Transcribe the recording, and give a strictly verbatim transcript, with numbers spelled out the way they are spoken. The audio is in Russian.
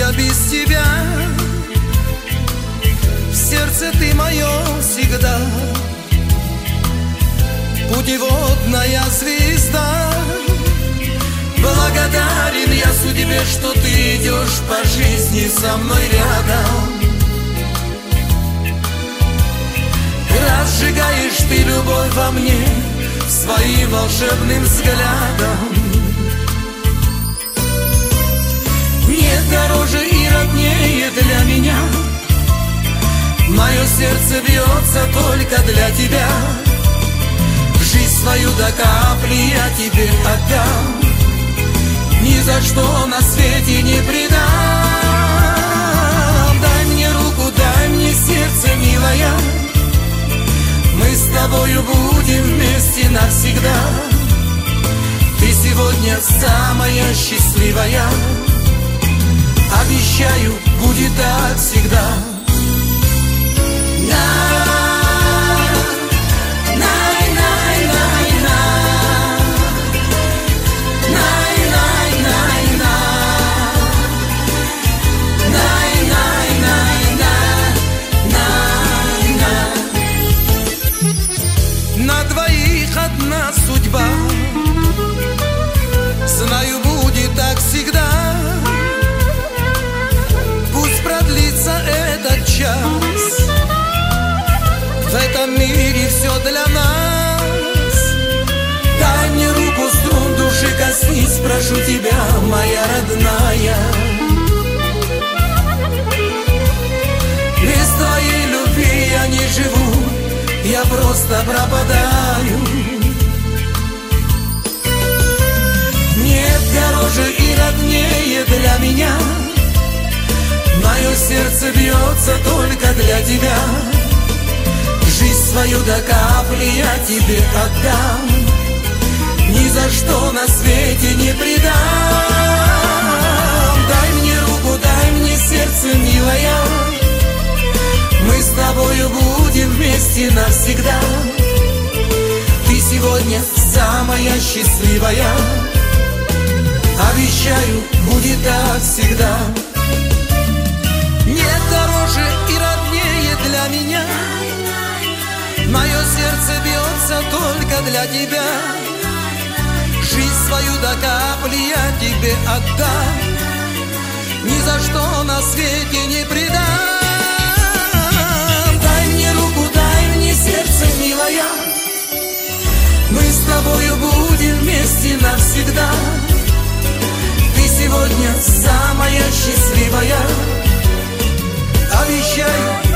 я без тебя? В сердце ты мое всегда, путеводная звезда. Благодарен я судьбе, что ты идешь по жизни со мной рядом. Разжигаешь ты любовь во мне своим волшебным взглядом. Нет дороже и роднее для меня. Мое сердце бьется только для тебя. Жизнь свою до капли я тебе отдам. Ни за что на свете не предам. Дай мне руку, дай мне сердце, милая. Мы с тобою будем вместе навсегда. Ты сегодня самая счастливая. Обещаю, будет так всегда. На двоих одна судьба, знаю, будет так всегда. Пусть продлится этот час, в этом мире все для нас. Дай мне руку, струн души коснись, прошу тебя, моя родная. Без твоей любви я не живу, я просто пропадаю. Нет дороже и роднее для меня. Мое сердце бьется только для тебя. Жизнь свою до капли я тебе отдам. Ни за что на свете не предам. Дай мне руку, дай мне сердце, милая. Мы с тобою будем вместе навсегда. Ты сегодня самая счастливая. Обещаю, будет так всегда. Нет дороже и роднее для меня. Мое сердце бьется только для тебя. Жизнь свою до капли я тебе отдам. Ни за что на свете не предам. Сердце, милая, мы с тобою будем вместе навсегда. Ты сегодня самая счастливая. Обещаю,